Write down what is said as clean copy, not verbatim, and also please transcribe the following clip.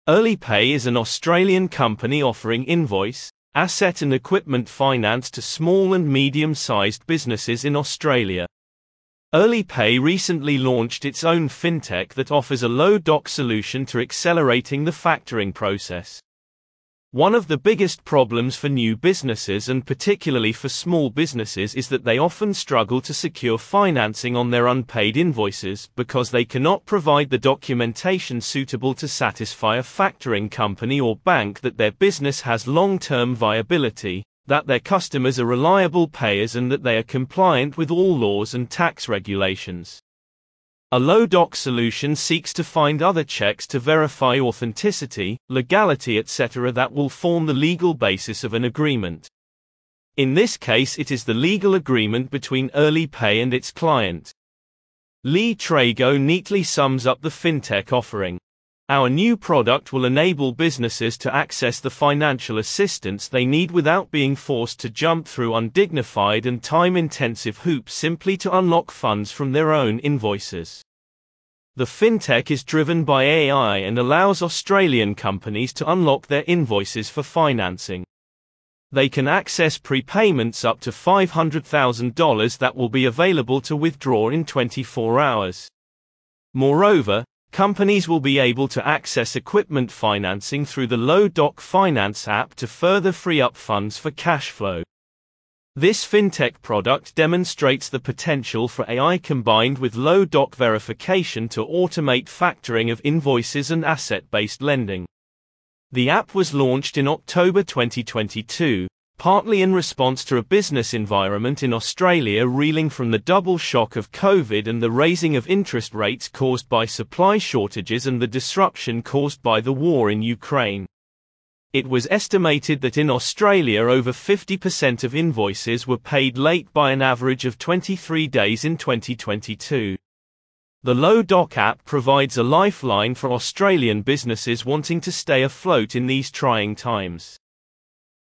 EarlyPay is an Australian company offering invoice, asset and equipment finance to small and medium-sized businesses in Australia. EarlyPay recently launched its own fintech that offers a low-doc solution to accelerating the factoring process. One of the biggest problems for new businesses and particularly for small businesses is that they often struggle to secure financing on their unpaid invoices because they cannot provide the documentation suitable to satisfy a factoring company or bank that their business has long-term viability, that their customers are reliable payers and that they are compliant with all laws and tax regulations. A low-doc solution seeks to find other checks to verify authenticity, legality etc. that will form the legal basis of an agreement. In this case it is the legal agreement between EarlyPay and its client. Lee Trago neatly sums up the fintech offering. Our new product will enable businesses to access the financial assistance they need without being forced to jump through undignified and time-intensive hoops simply to unlock funds from their own invoices. The fintech is driven by AI and allows Australian companies to unlock their invoices for financing. They can access prepayments up to $500,000 that will be available to withdraw in 24 hours. Moreover, companies will be able to access equipment financing through the Low-Doc Finance app to further free up funds for cash flow. This fintech product demonstrates the potential for AI combined with low-doc verification to automate factoring of invoices and asset-based lending. The app was launched in October 2022, partly in response to a business environment in Australia reeling from the double shock of COVID and the raising of interest rates caused by supply shortages and the disruption caused by the war in Ukraine. It was estimated that in Australia over 50% of invoices were paid late by an average of 23 days in 2022. The Low-Doc app provides a lifeline for Australian businesses wanting to stay afloat in these trying times.